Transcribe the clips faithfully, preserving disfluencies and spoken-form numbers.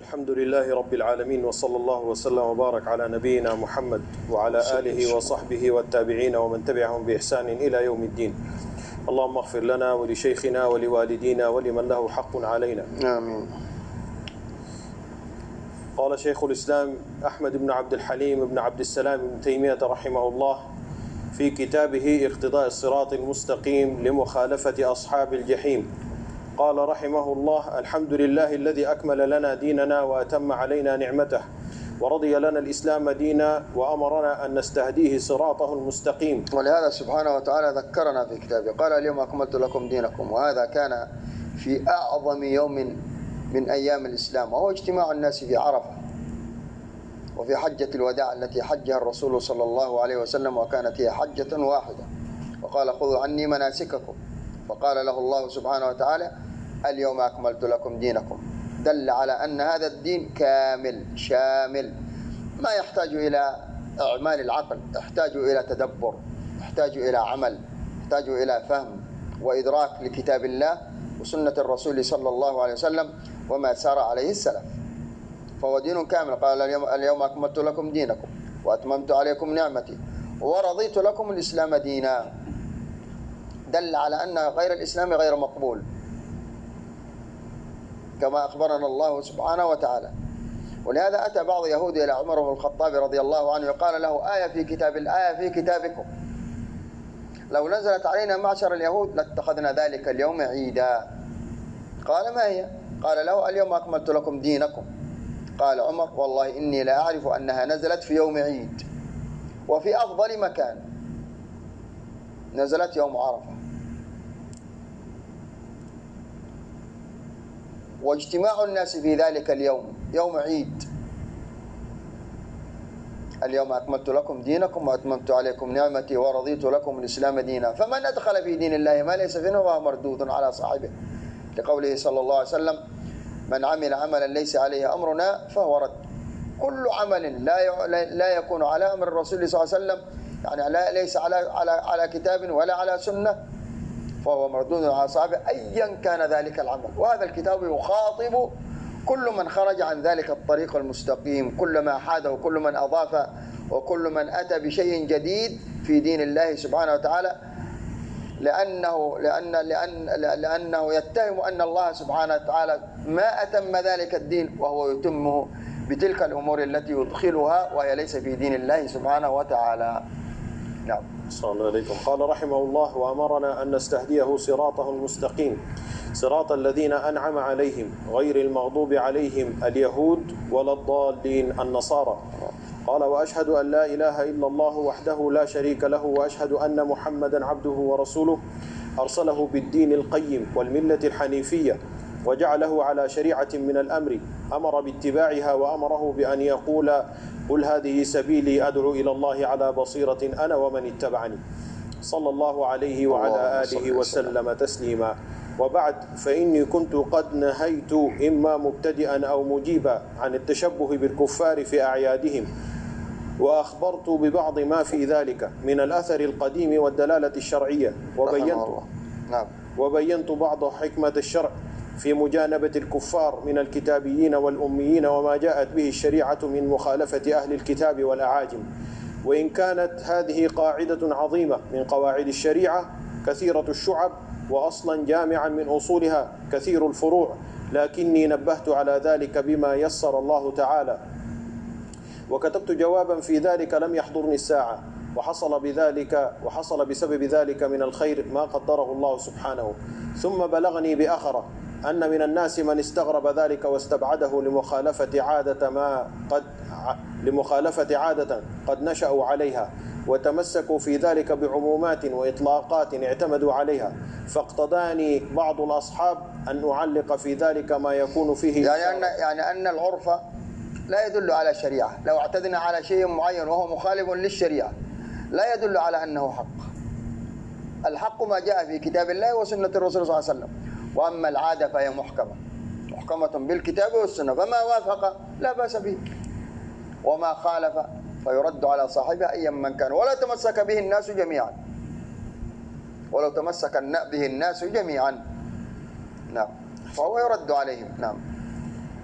الحمد لله رب العالمين، وصلى الله وسلم وبارك على نبينا محمد وعلى آله وصحبه والتابعين ومن تبعهم بإحسان إلى يوم الدين. اللهم اغفر لنا ولشيخنا ولوالدينا ولمن له حق علينا. آمين. قال شيخ الإسلام أحمد بن عبد الحليم بن عبد السلام بن تيمية رحمه الله في كتابه اقتضاء الصراط المستقيم لمخالفة أصحاب الجحيم، قال رحمه الله: الحمد لله الذي أكمل لنا ديننا وأتم علينا نعمته ورضي لنا الإسلام دينا وأمرنا أن نستهديه صراطه المستقيم. ولهذا سبحانه وتعالى ذكرنا في كتابه، قال: اليوم أكملت لكم دينكم، وهذا كان في أعظم يوم من أيام الإسلام، وهو اجتماع الناس في عرفة وفي حجة الوداع التي حجها الرسول صلى الله عليه وسلم، وكانت هي حجة واحدة، وقال: خذوا عني مناسككم، فقال له الله سبحانه وتعالى: اليوم أكملت لكم دينكم. دل على أن هذا الدين كامل شامل، ما يحتاج إلى إعمال العقل، يحتاج إلى تدبر، يحتاج إلى عمل، يحتاج إلى فهم وإدراك لكتاب الله وسنة الرسول صلى الله عليه وسلم وما سار عليه السلف، فهو دين كامل. قال: اليوم, اليوم أكملت لكم دينكم وأتممت عليكم نعمتي ورضيت لكم الإسلام دينا. دل على أن غير الإسلام غير مقبول، كما أخبرنا الله سبحانه وتعالى. ولهذا أتى بعض يهود إلى عمر بن الخطاب رضي الله عنه وقال له: آية في كتاب الآية في كتابكم لو نزلت علينا معشر اليهود لاتخذنا ذلك اليوم عيدا. قال: ما هي؟ قال له: اليوم أكملت لكم دينكم. قال عمر: والله إني لا أعرف أنها نزلت في يوم عيد وفي أفضل مكان، نزلت يوم عرفة. واجتماع الناس في ذلك اليوم يوم عيد. اليوم أكملت لكم دينكم وأتممت عليكم نعمتي ورضيت لكم الإسلام دينا، فمن أدخل في دين الله ما ليس فيه فهو مردود على صاحبه، لقوله صلى الله عليه وسلم: من عمل عملا ليس عليه أمرنا فهو رد. كل عمل لا لا يكون على أمر الرسول صلى الله عليه وسلم، يعني لا ليس على على على كتاب ولا على سنة، فهو مردود على صاحبه أيا كان ذلك العمل. وهذا الكتاب يخاطب كل من خرج عن ذلك الطريق المستقيم، كل ما حاد وكل من أضاف وكل من أتى بشيء جديد في دين الله سبحانه وتعالى، لأنه لأن لأن لأنه يتهم أن الله سبحانه وتعالى ما أتم ذلك الدين وهو يتمه بتلك الأمور التي يدخلها وهي ليس في دين الله سبحانه وتعالى. نعم. صلى الله عليكم. قال رحمه الله: وأمرنا أن نستهديه صراطه المستقيم صراط الذين أنعم عليهم غير المغضوب عليهم اليهود ولا الضالين النصارى. قال: وأشهد أن لا إله إلا الله وحده لا شريك له، وأشهد أن محمدا عبده ورسوله أرسله بالدين القيم والملة الحنيفية وجعله على شريعة من الأمر أمر باتباعها، وأمره بأن يقول: قل هذه سبيلي أدعو إلى الله على بصيرة أنا ومن اتبعني، صلى الله عليه وعلى آله وسلم تسليما. وبعد، فإني كنت قد نهيت إما مبتدئا أو مجيبا عن التشبه بالكفار في أعيادهم، وأخبرت ببعض ما في ذلك من الأثر القديم والدلالة الشرعية، وبينت وبينت بعض حكمة الشرع في مجانبة الكفار من الكتابيين والأميين، وما جاءت به الشريعة من مخالفة أهل الكتاب والأعاجم. وإن كانت هذه قاعدة عظيمة من قواعد الشريعة كثيرة الشعب وأصلا جامعا من أصولها كثير الفروع، لكني نبهت على ذلك بما يسر الله تعالى، وكتبت جوابا في ذلك لم يحضرني الساعة، وحصل بذلك وحصل بسبب ذلك من الخير ما قدره الله سبحانه. ثم بلغني بأخره أن من الناس من استغرب ذلك واستبعده لمخالفة عادة ما قد لمخالفة عادة قد نشأوا عليها، وتمسكوا في ذلك بعمومات وإطلاقات اعتمدوا عليها، فاقتضاني بعض الأصحاب أن أعلق في ذلك ما يكون فيه يعني أن يعني أن العرف لا يدل على شريعة. لو اعتدنا على شيء معين وهو مخالف للشريعة لا يدل على أنه حق. الحق ما جاء في كتاب الله وسنة الرسول صلى الله عليه وسلم، وأما العادة فهي محكمة محكمة بالكتاب والسنة، فما وافق لا بأس به، وما خالف فيرد على صاحبه أيا من كان، ولا تمسك به الناس جميعا، ولو تمسك به الناس جميعا. نعم. فهو يرد عليهم. نعم.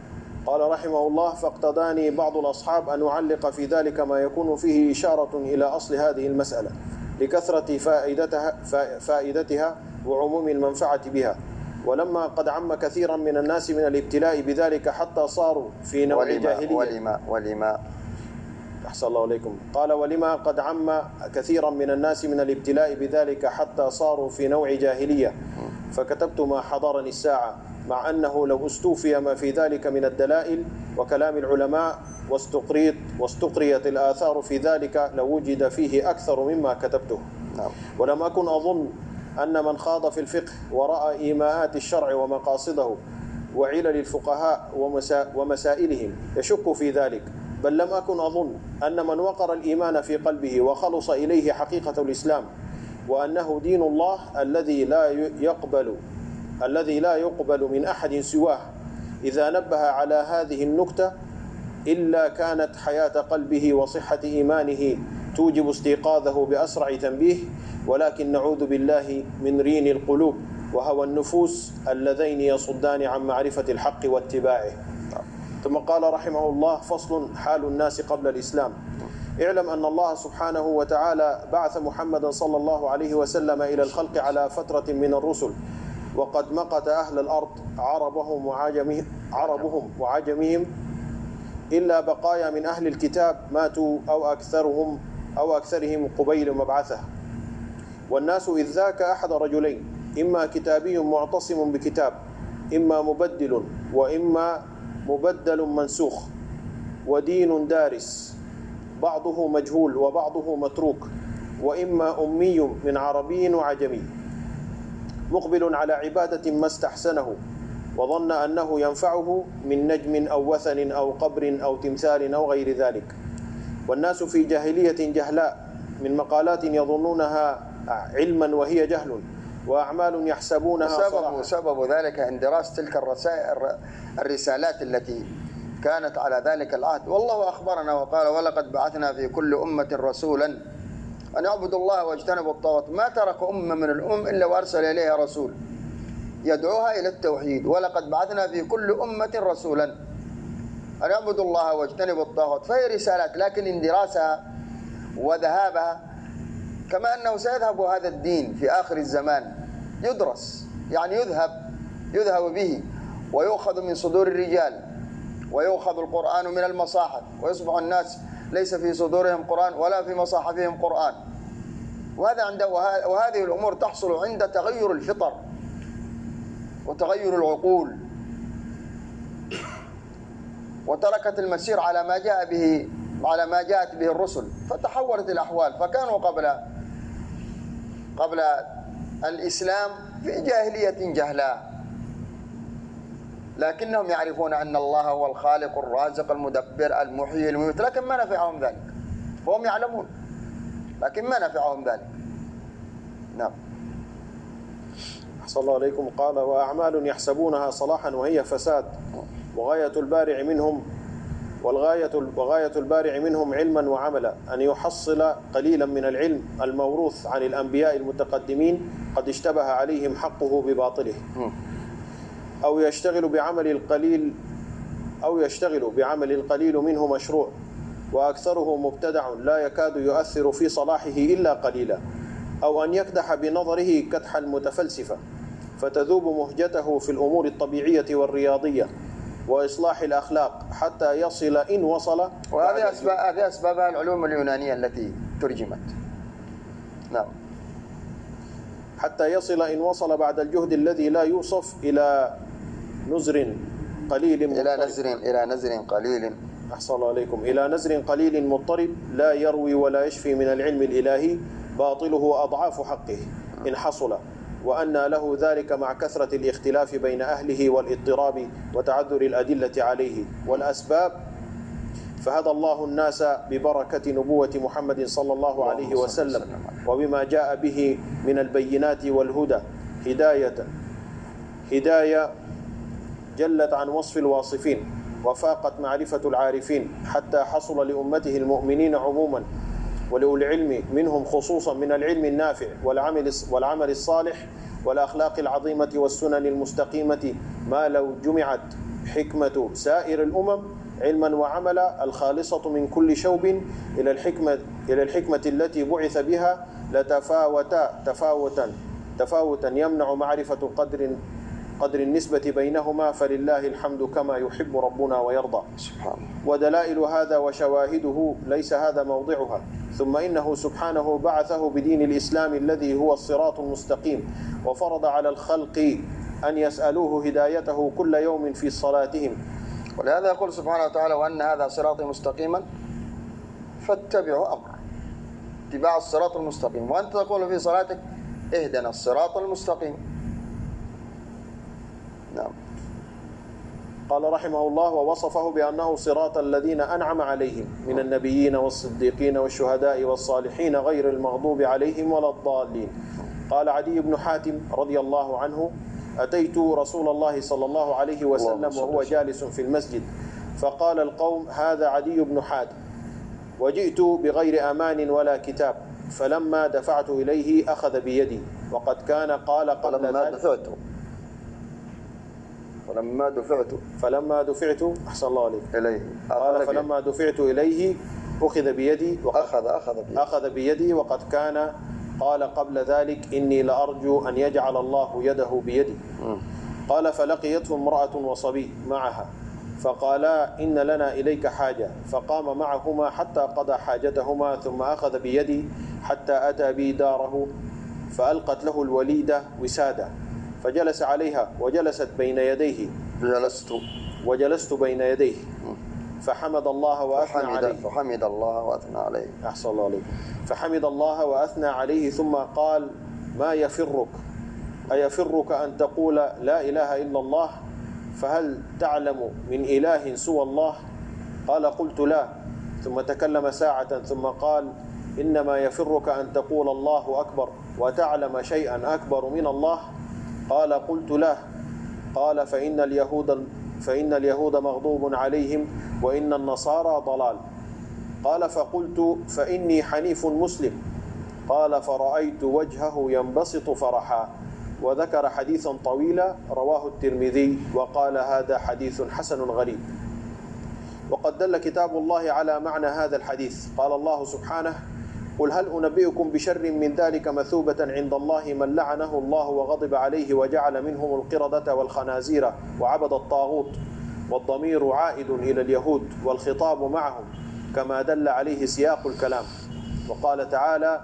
قال رحمه الله: فاقتضاني بعض الأصحاب أن أعلق في ذلك ما يكون فيه إشارة إلى أصل هذه المسألة لكثرة فائدتها, فائدتها وعموم المنفعة بها، ولما قد عم كثيرا من الناس من الابتلاء بذلك حتى صاروا في نوع ولما جاهلية. ولما ولما أحسن الله عليكم. قال: ولما قد عم كثيرا من الناس من الابتلاء بذلك حتى صاروا في نوع جاهلية، فكتبت ما حضرني الساعة، مع أنه لو استوفي ما في ذلك من الدلائل وكلام العلماء واستقريت واستقريت الآثار في ذلك لوجد فيه أكثر مما كتبته. نعم. ولم أكن أظن أن من خاض في الفقه ورأى إيماءات الشرع ومقاصده وعلل الفقهاء ومسائلهم يشك في ذلك، بل لم أكن أظن أن من وقر الإيمان في قلبه وخلص إليه حقيقة الإسلام وأنه دين الله الذي لا يقبل الذي لا يقبل من أحد سواه، إذا نبه على هذه النكتة إلا كانت حياة قلبه وصحة إيمانه توجب استيقاظه بأسرع تنبيه، ولكن نعوذ بالله من رين القلوب وهوى النفوس اللذين يصدان عن معرفة الحق واتباعه. ثم قال رحمه الله: فصل: حال الناس قبل الإسلام. اعلم أن الله سبحانه وتعالى بعث محمدا صلى الله عليه وسلم إلى الخلق على فترة من الرسل، وقد مقت أهل الأرض عربهم وعجمهم, عربهم وعجمهم إلا بقايا من أهل الكتاب ماتوا أو أكثرهم أو أكثرهم قبيل مبعثه. والناس إذ ذاك أحد رجلين: إما كتابي معتصم بكتاب، إما مبدل وإما مبدل منسوخ، ودين دارس بعضه مجهول وبعضه متروك، وإما أمي من عربي وعجمي مقبل على عبادة ما استحسنه وظن أنه ينفعه من نجم أو وثن أو قبر أو تمثال أو غير ذلك. والناس في جاهلية جهلاء من مقالات يظنونها علما وهي جهل، وأعمال يحسبونها سبب, سبب ذلك عند دراسة تلك الرسائل الرسالات التي كانت على ذلك العهد. والله أخبرنا وقال: ولقد بعثنا في كل أمة رسولا أن يعبدوا الله واجتنبوا الطاغوت. ما ترك أمة من الأمم إلا وأرسل إليها رسول يدعوها إلى التوحيد. ولقد بعثنا في كل أمة رسولا أن يعبدوا الله واجتنبوا الطاغوت، فهي رسالات، لكن اندراسها وذهابها كما أنه سيذهب هذا الدين في آخر الزمان يدرس، يعني يذهب يذهب به ويؤخذ من صدور الرجال ويؤخذ القرآن من المصاحف، ويصبح الناس ليس في صدورهم قرآن ولا في مصاحفهم قرآن. وهذا عند وهذه الأمور تحصل عند تغير الفطر وتغير العقول، وتركت المسير على ما جاء به على ما جاءت به الرسل، فتحولت الأحوال. فكانوا قبل قبل الإسلام في جاهلية جهلاء، لكنهم يعرفون أن الله هو الخالق الرازق المدبر المحيي المميت، لكن ما نفعهم ذلك. فهم يعلمون لكن ما نفعهم ذلك. نعم. أحسن الله عليكم. قال: وأعمال يحسبونها صلاحا وهي فساد، وغاية البارع منهم والغاية وغاية البارع منهم علما وعملا أن يحصل قليلا من العلم الموروث عن الأنبياء المتقدمين قد اشتبه عليهم حقه بباطله، أو يشتغل بعمل القليل أو يشتغل بعمل القليل منه مشروع، وأكثره مبتدع لا يكاد يؤثر في صلاحه إلا قليلا، أو أن يكدح بنظره كدح المتفلسفة فتذوب مهجته في الأمور الطبيعية والرياضية وإصلاح الأخلاق حتى يصل إن وصل. وهذه أسباب هذه أسبابها العلوم اليونانية التي ترجمت. نعم. حتى يصل إن وصل بعد الجهد الذي لا يوصف إلى نزر قليل مضطرب. إلى نزر إلى نزر قليل. أحسن الله عليكم. إلى نزر قليل مضطرب لا يروي ولا يشفي من العلم الإلهي، باطله أضعاف حقه إن حصل، وأن له ذلك مع كثرة الاختلاف بين أهله والاضطراب وتعذر الأدلة عليه والأسباب. فهدى الله الناس ببركة نبوة محمد صلى الله عليه وسلم وبما جاء به من البينات والهدى هداية هداية جلت عن وصف الواصفين وفاقت معرفة العارفين، حتى حصل لأمته المؤمنين عموما ولأولي العلم منهم خصوصا من العلم النافع والعمل والعمل الصالح والأخلاق العظيمة والسنن المستقيمة ما لو جمعت حكمة سائر الأمم علما وعملا الخالصة من كل شوب إلى الحكمة إلى الحكمة التي بعث بها لتفاوتا تفاوتا تفاوتا يمنع معرفة قدر قدر النسبة بينهما فلله الحمد كما يحب ربنا ويرضى. سبحانه. ودلائل هذا وشواهده ليس هذا موضعها. ثم إنه سبحانه بعثه بدين الإسلام الذي هو الصراط المستقيم، وفرض على الخلق أن يسألوه هدايته كل يوم في صلاتهم. ولهذا يقول سبحانه وتعالى: وأن هذا صراطي مستقيما فاتبعوا أمره. اتباع الصراط المستقيم. وأنت تقول في صلاتك: اهدنا الصراط المستقيم. نعم. قال رحمه الله: ووصفه بأنه صراط الذين أنعم عليهم من النبيين والصديقين والشهداء والصالحين غير المغضوب عليهم ولا الضالين. قال عدي بن حاتم رضي الله عنه: أتيت رسول الله صلى الله عليه وسلم وهو جالس في المسجد، فقال القوم: هذا عدي بن حاتم، وجئت بغير أمان ولا كتاب، فلما دفعت إليه أخذ بيدي، وقد كان قال قبل فلما ذلك دفعت فلما دفعت فلما دفعت أحسن الله عليك إليه قال فلما دفعت إليه أخذ بيدي وقد أخذ أخذ بيدي أخذ بيدي وقد كان قال قبل ذلك: إني لأرجو أن يجعل الله يده بيدي. قال: فلقيته امرأة وصبي معها، فقالا: إن لنا إليك حاجة، فقام معهما حتى قضى حاجتهما، ثم أخذ بيدي حتى أتى بي داره، فألقت له الوليدة وسادة، فجلس عليها وجلست بين يديه جلست وجلست بين يديه فحمد الله وأثنى فحمد, عليه فحمد الله وأثنى عليه أحسن الله عليك فحمد الله وأثنى عليه، ثم قال: ما يفرك؟ أيفرك أن تقول لا إله إلا الله؟ فهل تعلم من إله سوى الله؟ قال: قلت لا. ثم تكلم ساعة ثم قال: إنما يفرك أن تقول الله أكبر وتعلم شيئا أكبر من الله؟ قال: قلت لا. قال: فإن اليهود فإن اليهود مغضوب عليهم وإن النصارى ضلال. قال: فقلت: فإني حنيف مسلم. قال: فرأيت وجهه ينبسط فرحا. وذكر حديثا طويلا رواه الترمذي وقال: هذا حديث حسن غريب. وقد دل كتاب الله على معنى هذا الحديث. قال الله سبحانه: قل هل أنبئكم بشر من ذلك مثوبة عند الله من لعنه الله وغضب عليه وجعل منهم القردة والخنازير وعبد الطاغوت. والضمير عائد إلى اليهود والخطاب معهم كما دل عليه سياق الكلام. وقال تعالى: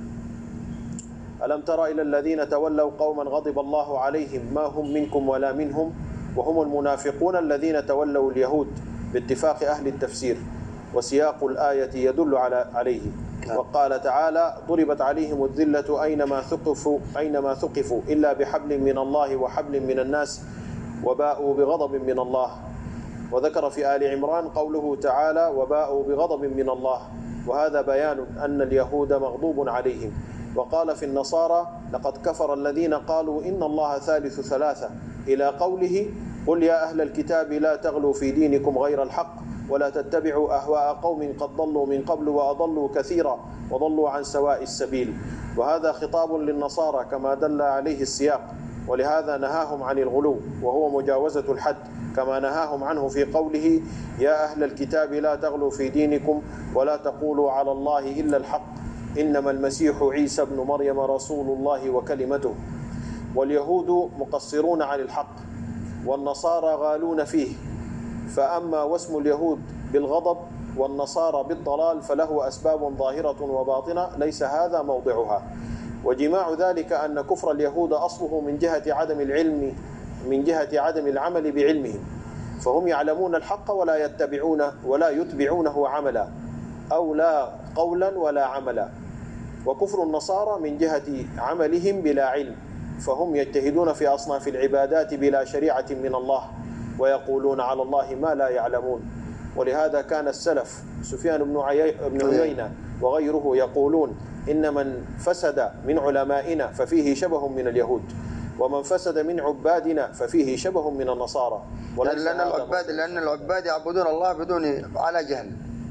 ألم تر إلى الذين تولوا قوما غضب الله عليهم ما هم منكم ولا منهم وهم المنافقون الذين تولوا اليهود، باتفاق أهل التفسير. وسياق الآية يدل على عليه. وقال تعالى: ضربت عليهم الذلة أينما ثقفوا أينما ثقفوا إلا بحبل من الله وحبل من الناس وباءوا بغضب من الله. وذكر في آل عمران قوله تعالى: وباءوا بغضب من الله، وهذا بيان أن اليهود مغضوب عليهم. وقال في النصارى: لقد كفر الذين قالوا إن الله ثالث ثلاثة، إلى قوله: قل يا أهل الكتاب لا تغلوا في دينكم غير الحق ولا تتبعوا أهواء قوم قد ضلوا من قبل وأضلوا كثيرا وضلوا عن سواء السبيل. وهذا خطاب للنصارى كما دل عليه السياق، ولهذا نهاهم عن الغلو وهو مجاوزة الحد، كما نهاهم عنه في قوله: يا أهل الكتاب لا تغلوا في دينكم ولا تقولوا على الله إلا الحق إنما المسيح عيسى ابن مريم رسول الله وكلمته. واليهود مقصرون عن الحق والنصارى غالون فيه. فأما واسم اليهود بالغضب والنصارى بالضلال فله أسباب ظاهرة وباطنة ليس هذا موضعها. وجماع ذلك أن كفر اليهود أصله من جهة عدم العلم من جهة عدم العمل بعلمهم، فهم يعلمون الحق ولا يتبعون ولا يتبعونه عملا، أو لا قولا ولا عملا. وكفر النصارى من جهة عملهم بلا علم، فهم يجتهدون في أصناف العبادات بلا شريعة من الله ويقولون على الله ما لا يعلمون. ولهذا كان السلف سفيان بن عيينة وغيره يقولون: إن من فسد من علمائنا ففيه شبه من اليهود، ومن فسد من عبادنا ففيه شبه من النصارى. لأن العباد لأن العباد يعبدون الله بدون على جهل،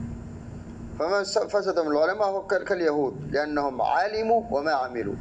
فمن فسد من العلماء هو كاليهود لأنهم علموا وما عملوا،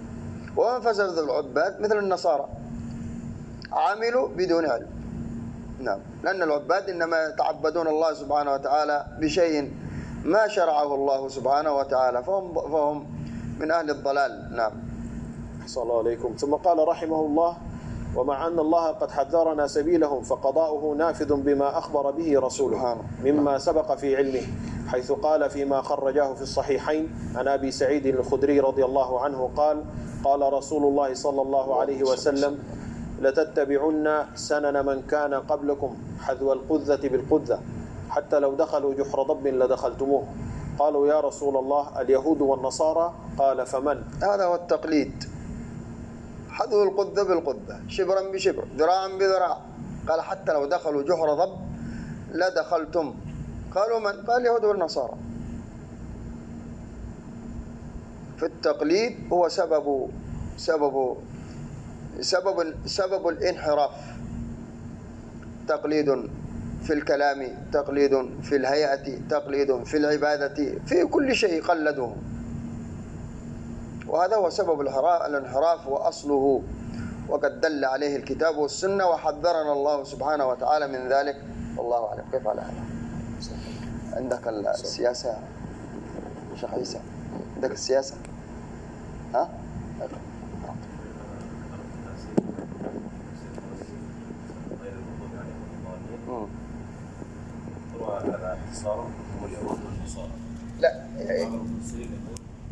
ومن فسد العباد مثل النصارى عملوا بدون علم نعم، لأن العباد إنما يتعبدون الله سبحانه وتعالى بشيء ما شرعه الله سبحانه وتعالى، فهم فهم من أهل الضلال. نعم. أحسن الله عليكم. ثم قال رحمه الله: ومع أن الله قد حذرنا سبيلهم فقضاؤه نافذ بما أخبر به رسوله مما سبق في علمه، حيث قال فيما خرجاه في الصحيحين عن أبي سعيد الخدري رضي الله عنه قال: قال رسول الله صلى الله عليه وسلم: لتتبعن سنن من كان قبلكم حذو القذة بالقذة حتى لو دخلوا جحر ضب لدخلتموه. قالوا: يا رسول الله اليهود والنصارى؟ قال: فمن؟ هذا هو التقليد، حذو القذة بالقذة، شبرا بشبر، ذراعا بذراع. قال: حتى لو دخلوا جحر ضب لدخلتم. قالوا: من؟ قال: اليهود والنصارى. في التقليد هو سبب سبب سبب سبب الانحراف، تقليد في الكلام، تقليد في الهيئة، تقليد في العبادة، في كل شيء قلدوه، وهذا هو سبب الانحراف وأصله، وقد دل عليه الكتاب والسنة، وحذرنا الله سبحانه وتعالى من ذلك. والله أعلم. كيف على هذا؟ عندك السياسة شيخ عيسى؟ عندك السياسة؟ ها؟ هذا اختصار هم اليهود والنصارى. لا